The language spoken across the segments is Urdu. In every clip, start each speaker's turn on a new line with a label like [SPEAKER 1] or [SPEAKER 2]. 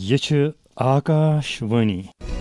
[SPEAKER 1] یہ چھ آکاش وانی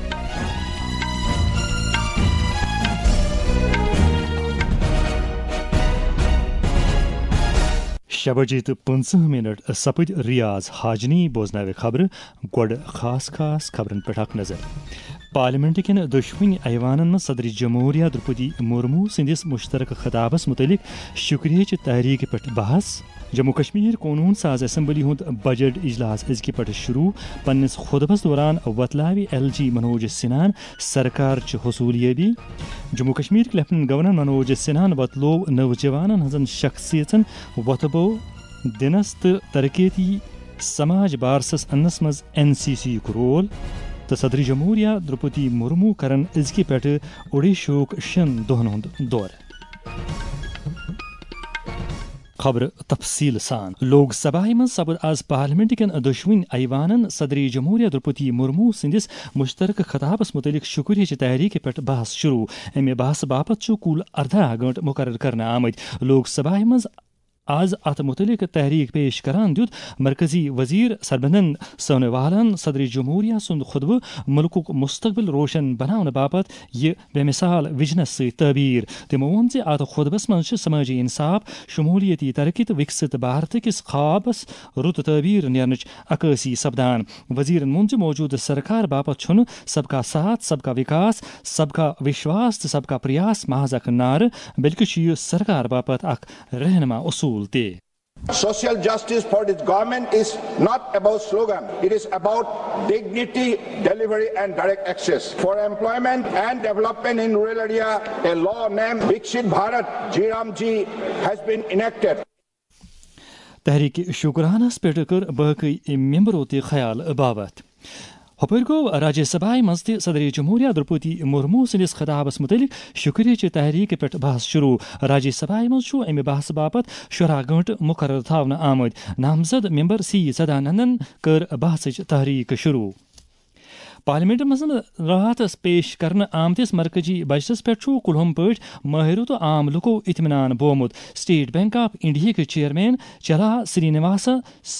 [SPEAKER 1] شےٚ بجے تہٕ 15 منٹ سپد ریاض حاجنی بوزناو خبر گۄڈٕ خاص خبرن پٮ۪ٹھ اکھ نظر پارلیمنٹ کٮ۪ن دۄشوٕنی ایوانن منٛز صدر جمہوریہ درپدی مرمو سٕنٛدِس مشترکہ خطابس متعلق شکریہچ تحریک پٮ۪ٹھ بحث جموں کشمیر قونوٗن ساز اسمبلی ہُنٛد بجٹ اجلاس أزکہِ پٮ۪ٹھ شروع پننِس خطبس دوران وۄتلاوِ LG منوج سنہاہن سرکارچہِ حصوٗلیٲبی جموں کشمیرٕکۍ لیفٹننٹ گورنر منوج سنہاہن وۄتلوو نوجوانن ہٕنٛزن شخصیژن وۄتھبو دِنس تہٕ ترقیتی سماج بارسس اننس منٛز NCC یُک رول تہٕ صدر جمہوریہ درپدی مرمو کرن أزکہِ پٮ۪ٹھ اوڈیشہُک 6 دۄہن ہُنٛد دورٕ خبر تفصیل سان لوک سبھایہ مز سپد آز پارلیمنٹ کٮ۪ن دۄشوٕنی ایوانن صدر جمہوریہ درپدی مرمو سٕنٛدِس مشترکہ خطابس متعلق شکریہچ تحریک پٮ۪ٹھ بحث شروع امہِ بحث باپت چھُ کُل 18 گٲنٛٹہٕ مقرر کرنہٕ آمٕتۍ لوک سبھایہ مز آز اتھ متعلق تحریک پیش کران دیُت مرکزی وزیر سربنند سونووالن صدر جمہوریہ سُنٛد خطبہٕ مُلکُک مستقبل روشن بناونہٕ باپت یہِ بے مثال وجنس سۭتۍ تعبیر تِمو ووٚن زِ اتھ خطبس منٛز چھِ سمٲجی انصاف شمولیتی ترقی تہٕ وکست بھارت کِس خوابس رُت تعبیر نیرنٕچ عکٲسی سپدان وزیرن ووٚن زِ موجوٗدٕ سرکار باپت چھُنہٕ سب کا ساتھ سب کا وکاس سب کا وشواس تہٕ سب کا پریاس محض اکھ نعرٕ بلکہِ چھُ یہِ سرکار باپت اکھ رہنما اصوٗل
[SPEAKER 2] Social justice for this government is not about slogan. It is about dignity, delivery and direct access. For employment and development in rural area, a law named Viksit Bharat G-Ram-Ji has been enacted.
[SPEAKER 1] تحریک شکرانس پٮ۪ٹھ کٔر باقٕے ممبرو تہِ خیال باوت ہپٲرۍ گوٚو راجیہ سبھایہ منٛز تہِ صدر جمہوریہ درپدی مرمو سٕنٛدِس خطابس متعلق شکریہچہِ تحریک پٮ۪ٹھ بحث شروع راجیہ سبھایہ منٛز چھُ امہِ بحث باپت 14 گٲنٛٹہٕ مقرر تھاونہٕ آمٕتۍ نامزد ممبر C سدانندن کٔر بحثٕچ تحریک شروع پارلیمنٹ منٛز راتھ پیش کرنہٕ آمتِس مرکزی بجٹس پٮ۪ٹھ چھُ کُلہم پٲٹھۍ مٲہرو تہٕ عام لُکو اطمینان بومُت سٹیٹ بینک آف انڈیاہٕکۍ چیئرمین چلا سرینواسا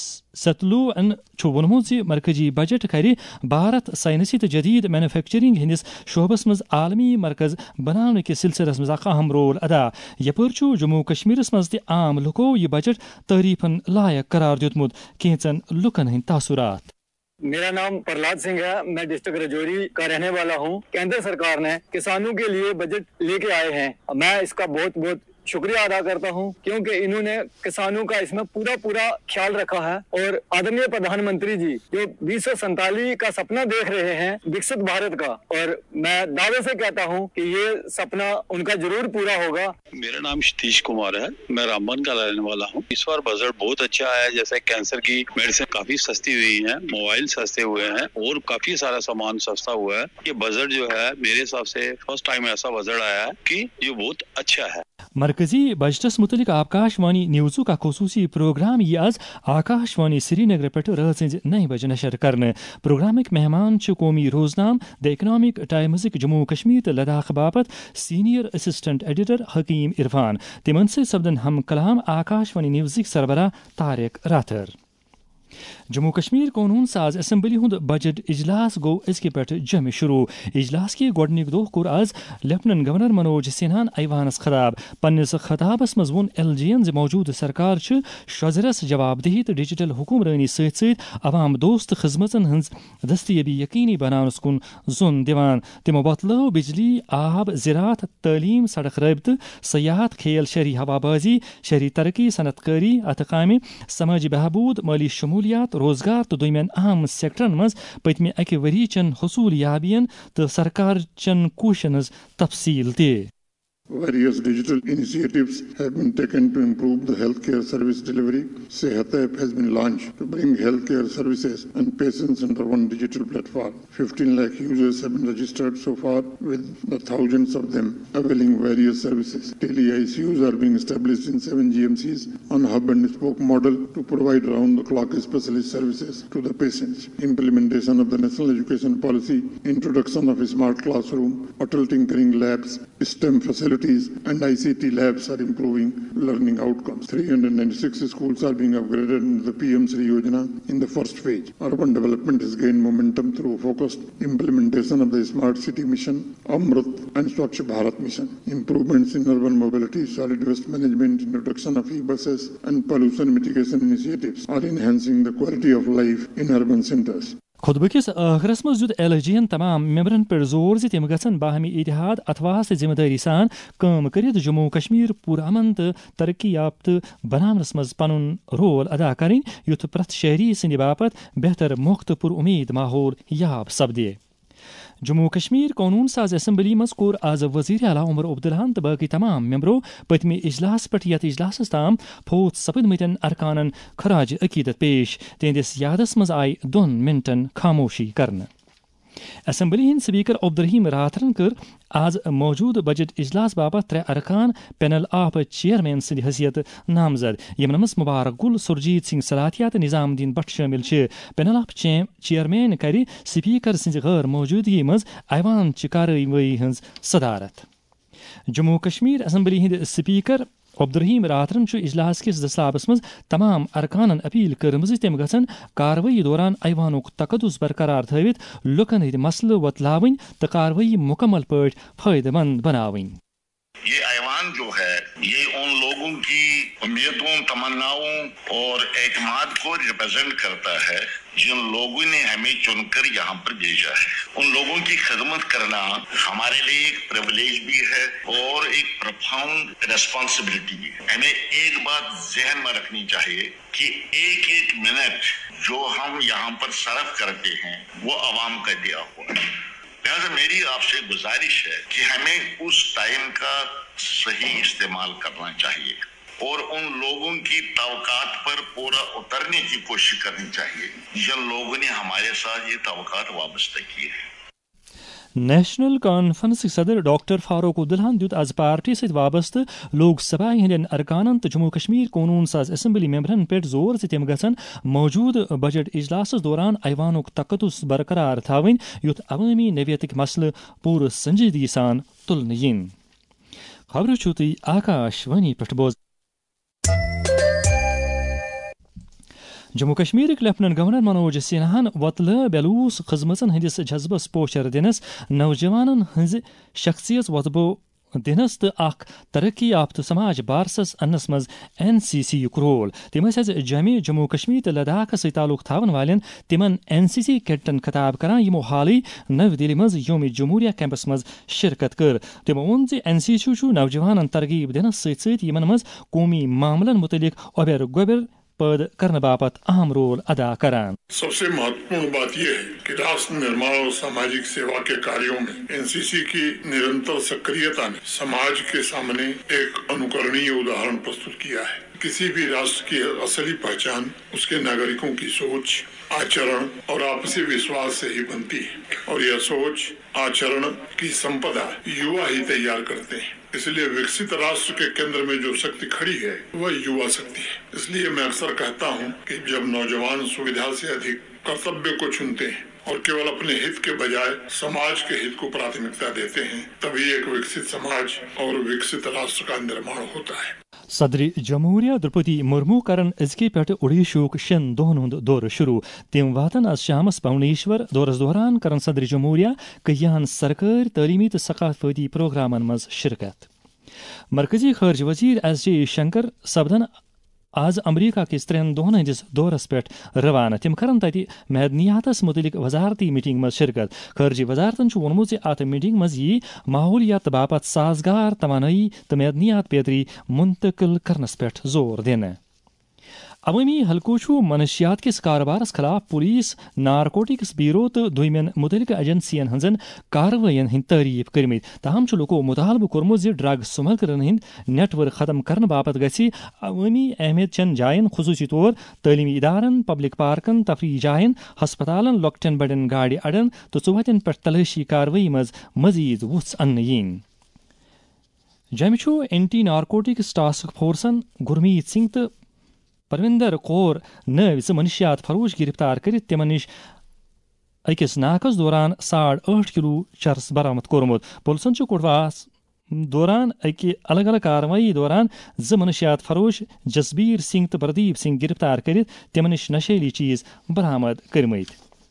[SPEAKER 1] ستلوٗن چھُ ووٚنمُت زِ مرکزی بجٹ کرِ بھارت ساینسی تہٕ جدید مینوفیکچرنگ ہٕنٛدِس شعبس منٛز عالمی مرکز بناونہٕ کِس سلسلس منٛز اکھ اہم رول ادا یپٲرۍ چھُ جموں کشمیرس منٛز تہِ عام لُکو یہِ بجٹ تعریفن لائق قرار دیُتمُت کینژن لُکن ہٕنٛدۍ تاثرات
[SPEAKER 3] میرا نام پرلاد سنگھ ہے میں ڈسٹرکٹ رجوری کا رہنے والا ہوں کیندر سرکار نے کسانوں کے لیے بجٹ لے کے آئے ہیں میں اس کا بہت بہت شکریہ ادا کرتا ہوں کیونکہ انہوں نے کسانوں کا اس میں پورا خیال رکھا ہے اور آدرنیہ پردھان منتری جی جو 2047 کا سپنا دیکھ رہے ہیں وکست بھارت کا اور میں دعوے سے کہتا ہوں کہ یہ سپنا ان کا ضرور پورا ہوگا.
[SPEAKER 4] میرا نام ستیش کمار ہے میں رامبن کا رہنے والا ہوں. اس بار بجٹ بہت اچھا ہے جیسے کینسر کی میڈیسن کافی سستی ہوئی ہے موبائل سستے ہوئے ہیں اور کافی سارا سامان سستا ہوا ہے. یہ بجٹ جو ہے میرے حساب سے فرسٹ ٹائم ایسا بجٹ آیا ہے کہ یہ بہت اچھا ہے.
[SPEAKER 1] مرکزی بجٹس متعلق آکاش وانی نیوزُک اکھ خصوٗصی پروگرام یہِ آز آکاش وانی سری نگر پٮ۪ٹھ رٲژ 9 بجے نشر کرنہٕ پروگرامٕکۍ مہمان چھِ قومی روزنام دی اکنامک ٹائمزٕکۍ جموں کشمیر تہٕ لداخ باپت سینئر اسسٹنٹ ایڈیٹر حکیم عرفان تِمن سۭتۍ سپدن ہم کلام آکاش وانی نیوزٕکۍ سربراہ طارق راتھر. جموں کشمیر قونوٗن ساز اسمبلی ہُنٛد بجٹ اجلاس گوٚو أزکہِ پٮ۪ٹھ جمع شروع اجلاس کہِ گۄڈنیُک دۄہ کوٚر آز لیفٹننٹ گورنر منوج سنہاہن ایوانس خطاب پننِس خطابس منٛز ووٚن LG ین زِ موجوٗدٕ سرکار چھِ شوٚزرس جواب دہی تہٕ ڈیجیٹل حکمرٲنی سۭتۍ سۭتۍ عوام دوست خدمژن ہٕنٛز دستیٲبی یقینی بناونس کُن زوٚن دِوان. تِمو بتلٲو بجلی آب زراعت تعلیٖم سڑک رٲبطہٕ سیاحت کھیل شہری ہوا بازی شہری ترقی صنعت کٲری اتھٕ کامہِ سمٲجی بہبوٗد مٲلی شمولیات روزگار تہٕ دوٚیمٮ۪ن اہم سیکٹرن منٛز پٔتمہِ اکہِ ؤرۍ چٮ۪ن حصوٗلیابین تہٕ سرکارچٮ۪ن کوٗششن ہٕنٛز تفصیل تہِ.
[SPEAKER 5] Various digital initiatives have been taken to improve the healthcare service delivery. Sehat app has been launched to bring healthcare services and patients under one digital platform. 15 lakh users have been registered so far, with the thousands of them availing various services. Tele-ICUs are being established in 7 GMCs on hub and spoke model to provide round-the-clock specialist services to the patients. Implementation of the National Education Policy, introduction of a smart classroom, Atal Tinkering Labs, STEM facilities and ICT labs are improving learning outcomes. 396 schools are being upgraded in the PM Shri Yojana in the first phase. Urban development has gained momentum through focused implementation of the Smart City Mission, Amrit and Swachh Bharat Mission. Improvements in urban mobility, solid waste management, introduction of e-buses and pollution mitigation initiatives are enhancing the quality of life in urban centers.
[SPEAKER 1] خطبہ کس آخرس مز دیت LG ین تمام ممبرن پر زور زِ تم گژھن باہمی اتحاد اتواس تہٕ ذمہ داری سان کٲم کٔرِتھ جموں کشمیر پُرامن تہٕ ترقی یافتہ بناونس مز پنن رول ادا کرٕنۍ یُتھ پرٛٮ۪تھ شہری سٕنٛدِ باپت بہتر موقع تہٕ پُر امید ماحول یاب سپدِ. جموں کشمیر قونون ساز اسمبلی مز کور آز وزیر اعلیٰ عمر عبداللہن تو باقی تمام ممبرو پتمہ اجلاس پہ یتھ اجلاسس تام فوت سپدمتن ارکانن خراج عقیدت پیش. تہندس یادس مز آئی 2 منٹن خاموشی کرنے. اسمبلی ہند سپیکر عبدالرحیم راتھرن کر آز موجود بجٹ اجلاس باپت 3 ارکان پینل آف چیئرمین سند حیثیت نامزد یمن مز مبارک گل سرجیت سنگھ صلاحیہ تو نظام الدین بٹ شامل. پینل آف چیئرمین کر سپیکر سند غیر موجودگی مز ایوان چہ کارروٲیی ہنز صدارت. جموں کشمیر اسمبلی ہند سپیکر عبدالرحیم راتھرن اجلاس کس دستیابس مز تمام ارکانن اپیل کرمز تم گھن کاروٲیی دوران ایوانک تقدس برقرار تھوت لکن ہند مسلہ وتلاون تو کاروٲیی مکمل پٲٹھۍ فائدہ مند بناون.
[SPEAKER 6] یہ ایوان جو ہے یہ ان لوگوں کی امیدوں، تمناؤں اور اعتماد کو ریپرزینٹ کرتا ہے جن لوگوں نے ہمیں چن کر یہاں پر بھیجا ہے. ان لوگوں کی خدمت کرنا ہمارے لیے ایک پریولیج بھی ہے اور ایک پروفاؤنڈ ریسپانسبلٹی بھی ہے. ہمیں ایک بات ذہن میں رکھنی چاہیے کہ ایک ایک منٹ جو ہم یہاں پر صرف کرتے ہیں وہ عوام کا دیا ہوا ہے. لہٰذا میری آپ سے گزارش ہے کہ ہمیں اس ٹائم کا صحیح استعمال کرنا چاہیے اور ان لوگوں کی توقعات پر پورا اترنے کی کوشش کرنی چاہیے جن لوگوں نے ہمارے ساتھ یہ توقعات وابستہ کیے ہیں.
[SPEAKER 1] نیشنل کانفرنس صدر ڈاکٹر فاروق عبداللہن دیت آز پارٹی ست وابستہ لوک سبھا ہندین ارکانن تو جموں کشمیر قونون ساز اسمبلی ممبرن پہ زور ز تم گھن موجود بجٹ اجلاس دوران ایوانک تقدس برقرار تھاون یُتھ عوٲمی نوعیتک مسلہ پور سنجیدگی سان تلنہٕ ین. خبر چھو تُہۍ آکاش وانی پٮ۪ٹھ بوز. جموں کشمیر لیفٹنٹ گورنر منوج سنہاہن وطلہ بیلوس خزمژن ہندس جذبس پوچھر دنس، نوجوانن ہز شخصیت وطبو دنس تو اخ ترقی یافتہ سماج بارسس انس مز NCC یک رول. تم جموں کشمیر تو لداخ ست تعلق تھاون والن تمن NCC کیڈٹن خطاب کران یمو حالی نو دہلی مز یوم جمہوریہ کیمپس مز شرکت کر. تمو وون ز NCC نوجوانن ترغیب دنس ست یمن مز قومی معاملن متعلق اوبر گوبر پید کرنے باپت اہم رول ادا کران.
[SPEAKER 5] سب سے مہتوپورن بات یہ ہے کہ راشٹر نرمان اور ساماجک سیوا کے کاریوں میں NCC کی نرنتر سکریتا نے سماج کے سامنے ایک انوکرنیہ اداہرن پرستت کیا ہے. کسی بھی راشٹر کی اصلی پہچان اس کے ناگرکوں کی سوچ، آچرن اور آپسی وشواس سے ہی بنتی ہے اور یہ سوچ آچرن کی سمپدا یوا ہی تیار کرتے ہیں. اس لیے وکست راشٹر کے کیندر میں جو شکتی کھڑی ہے وہ یوا شکتی ہے. اس لیے میں اکثر کہتا ہوں کہ جب نوجوان سویدھا سے ادھک کرتویہ کو چنتے ہیں اور کیول اپنے ہت کے بجائے سماج کے ہت کو پراتھمکتا دیتے ہیں تبھی ایک وکست سماج اور وکست راشٹر کا نرمان ہوتا ہے.
[SPEAKER 1] صدر جمہوریہ درپتی مرمو کرن ازکی پہ اڑیشوک 6 دہن ہند دورہ شروع. تم واتن آز شامس بھونیشور. دورس دوران کرن صدر جمہوریہ کہین سرکاری تعلیمی تو ثقافتی پروگرامن مز شرکت. مرکزی خارجہ وزیر SJ شنکر سپدن آز امریکہ کس 3 دہن ہندس دورس پہ روانہ. تم کرن تتہ معدنیاتس متعلق وزارتی میٹنگ مز شرکت. خارجہ وزارتن وونمت ات میٹنگ مز یہ ماحولیات باپت سازگار توانائی تو معدنیات بیتری منتقل کرنس پہ زور دینہ. عوامی حلقو منشیات کس کاروبارس خلاف پولیس، نارکوٹکس بیورو تو دویمین متعلقہ ایجنسین ہنزن کاروائین ہند تعریف کرمت. تاہم لوکو مطالبہ کورمت ز ڈرگ سمگلرن ہند نیٹ ورک ختم کرنے باپت گژھِ عوامی اہمیت چن جائن خصوصی طور تعلیمی ادارن، پبلک پارکن، تفریح جائن، ہسپتالن، لۄکٹین بڑین گاڑی اڈن تو ژوہتین پہ تلاشی کاروٲیی مز مزید وُژھ اننہٕ یِنۍ. جمہ اینٹی نارکوٹکس ٹاسک فورسن گرمیت سنگھ تو پرویندر کور نو منشیات فروش گرفتار کرت تمن نش اکس ناکس دوران 8.5 کلو چرس برآمد کورمت. پولیسن کٹواس دوران اکہ الگ الگ کاروائی دوران 2 منشیات فروش جسبیر سنگھ تو پردیپ سنگھ گرفتار کرت تمن نش نشیلی چیز برآمد کرمت.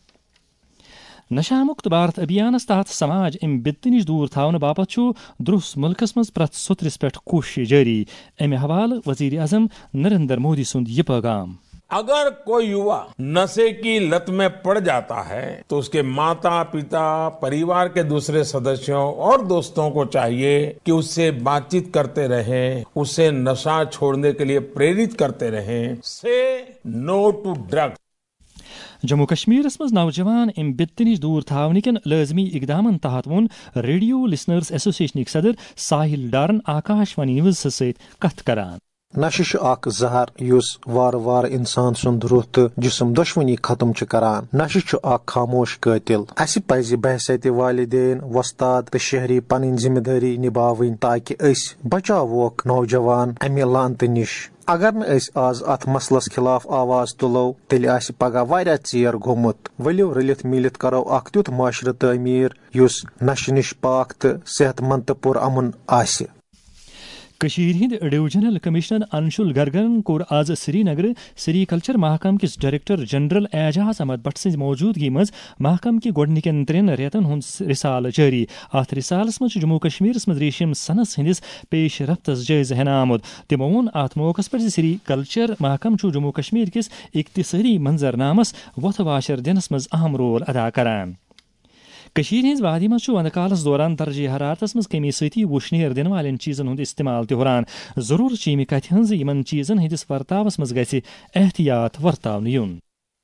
[SPEAKER 1] نشہ مکت بھارت ابھیانس تحت سماج ام بدتہ نش دور تھاؤن باپت درس ملکس مز پرت سوترس پہ کوشش جاری. امہ حوالہ وزیر اعظم نریندر مودی سند یہ پیغام.
[SPEAKER 7] اگر کوئی یوا نشے کی لت میں پڑ جاتا ہے تو اس کے ماتا پتا پریوار کے دوسرے سدسیوں اور دوستوں کو چاہیے کہ اس سے بات چیت کرتے رہیں, اسے نشہ چھوڑنے کے لیے پریرت کرتے رہیں. Say no to drugs.
[SPEAKER 1] Jammu Kashmir مز نوجوان ام بدتہ نش دور تھاؤن کن لازمی اقدامن تحت وون ریڈیو لسنرز ایسوسیشن صدر ساحل ڈارن آکاش وانی نیوز ست کت کران.
[SPEAKER 8] نشہ اخ زہر یس وار وار انسان سند روح تو جسم دشونی ختم کران. نشہ اخ خاموش قاتل. اس پزِ بحثیت والدین وستاد تو شہری پنن ذمہ داری نبھاون تاکہ اس بچاوک نوجوان امہ لانت نش. اگر نہ اس آز ات مسلس خلاف آواز تلو تیل آس پگہ واریاہ ژیر گومت. ولو رلت میلت کرو اخ تیُتھ معاشرٕ تعمیر یس نشہ نش پاک تو صحت مند تو پرامن آسہِ.
[SPEAKER 1] کشیر ہند ڈویژنل کمشنر انشل گرگن کور آز سری نگر سیریکلچر محکمہ کس ڈائریکٹر جنرل اعجاز احمد بٹ سز موجودگی مز محکمہ کی گۄڈنِکٮ۪ن 3 رٮ۪تن ہُنٛد رسالہ جاری. اتھ رسالس مز جموں کشمیر مز ریشم سنس ہندس پیش رفتس جائزہ ہینہ آمد. تمو وون ات موقع پہ سری کلچر محکمہ جموں کشمیر کس اقتصادی منظرنامس وتھ واشر دنس مز اہم رول ادا کران. کشیر ہز وادی مز ونٛدٕ کالس دوران درجہ حرارتس مز کمی سۭتی وُشنیر دن والین چیزن ہند استعمال تہ ہُران. ضرورت چھ امہ کتھ ہنٛز یمن چیزن ہندس ورتاوس مز گژھِ احتیاط ورتاونہٕ یُن.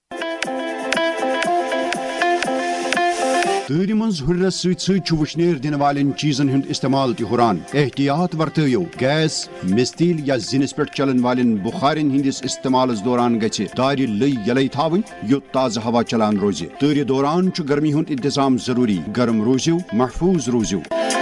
[SPEAKER 9] تۭرِ منٛز ہُرنس سۭتۍ سۭتۍ چھُ وُشنیر دِنہٕ والٮ۪ن چیٖزن ہُنٛد استعمال تہِ ہُران. احتیاط ورتٲیِو. گیس مستیل یا زِنِس پٮ۪ٹھ چلن والٮ۪ن بُخارٮ۪ن ہٕنٛدِس استعمالس دوران گژھِ دارِ لٔے یلے تھاوٕنۍ یوٚت تازٕ ہوا چلان روزِ. تۭرِ دوران چھُ گرمی ہُنٛد انتظام ضروٗری. گرم روٗزِو، محفوٗظ روٗزِو.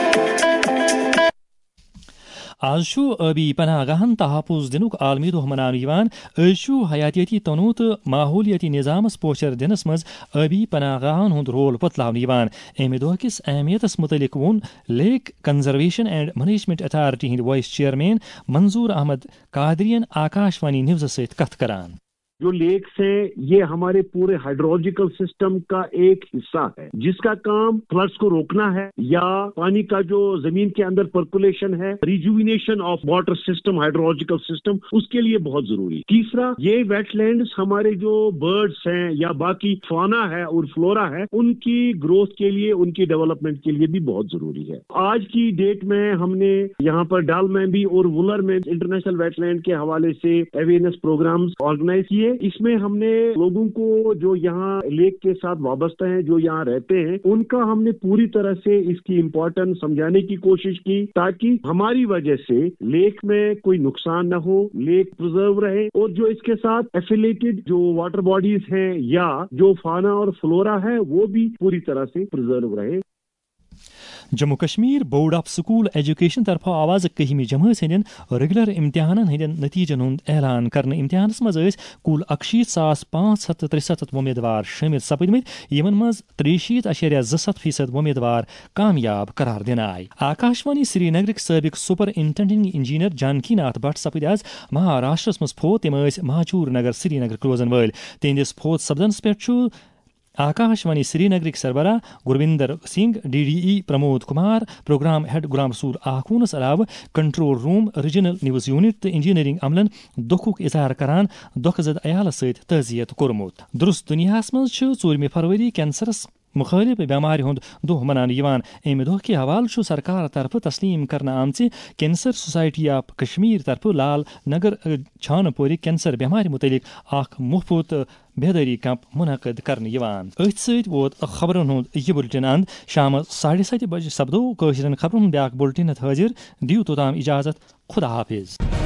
[SPEAKER 1] آز آبی پناہ گاہن تحفظ دنک عالمی دہ منانے. حیاتیاتی تنوع تو ماحولیاتی نظامس پوچھر دنس مز آبی پناہ گاہن ہند رول پتلاوان. امہ دہ کس اہمیتس متعلق وون lake conservation and management authority ہند وائس چیئرمین منظور احمد قادریَن آکاش وانی نیوز ست کت کران.
[SPEAKER 10] جو لیکس ہیں یہ ہمارے پورے ہائیڈرولوجیکل سسٹم کا ایک حصہ ہے جس کا کام فلڈز کو روکنا ہے یا پانی کا جو زمین کے اندر پرکولیشن ہے, rejuvenation of water system, hydrological system, اس کے لیے بہت ضروری. تیسرا, یہ ویٹ لینڈز ہمارے جو برڈز ہیں یا باقی فانا ہے اور فلورا ہے ان کی گروتھ کے لیے, ان کی ڈیولپمنٹ کے لیے بھی بہت ضروری ہے. آج کی ڈیٹ میں ہم نے یہاں پر ڈال میں بھی اور وولر میں انٹرنیشنل ویٹ لینڈ کے حوالے سے اویئرنیس پروگرامز آرگنائز کیے. اس میں ہم نے لوگوں کو جو یہاں لیک کے ساتھ وابستہ ہیں, جو یہاں رہتے ہیں, ان کا ہم نے پوری طرح سے اس کی امپورٹنس سمجھانے کی کوشش کی تاکہ ہماری وجہ سے لیک میں کوئی نقصان نہ ہو, لیک پرزرو رہے اور جو اس کے ساتھ ایفیلیٹڈ جو واٹر باڈیز ہیں یا جو فانا اور فلورا ہے وہ بھی پوری طرح سے پرزرو رہے.
[SPEAKER 1] Jammu Kashmir board of school education طرف آواز 10 جماعت ہند ریگولر امتحان ہند نتیجن ہند اعلان کرنے. امتحانس مز کل 61,563 ومیدوار شامل سپدمت, یمن مز 63.27% ومیدوار کامیاب قرار دن آئی. آکاشوانی سری نگرک سابق superintending engineer Janaki Nath Bhat سپد آز مہاراشٹرس مز فوت. تم مہاچور نگر سری نگر روزن ول. تہندس فوت سپدنس پہ آکاشوانی سری نگرک سربراہ Gurvinder Singh, D D E Pramod Kumar, program head Ghulam Rasool آخونس علاوہ control room, regional news unit تو انجینئرنگ عملن دکھک اظہار کران دکھ زد عیالس ست تعزیت کورمت. درست دنیا مز 4 فروری کینسرس مخالف بیمار ہند دہ منانے. امہ دہ کے حوالہ سرکار طرف تسلیم کرنا آمچ کینسر سوسائٹی آف کشمیر طرف لال نگر چھانہ پور کینسر بیمار متعلق اخ مفت بیداری کیمپ منعقد کرنے. ات ست ووت خبرن ہند یہ بلٹن اند. شام 7:30 بجے سپدو خبرن ہند بیاکھ بلٹن حاضر. دیو توتام اجازت. خدا حافظ.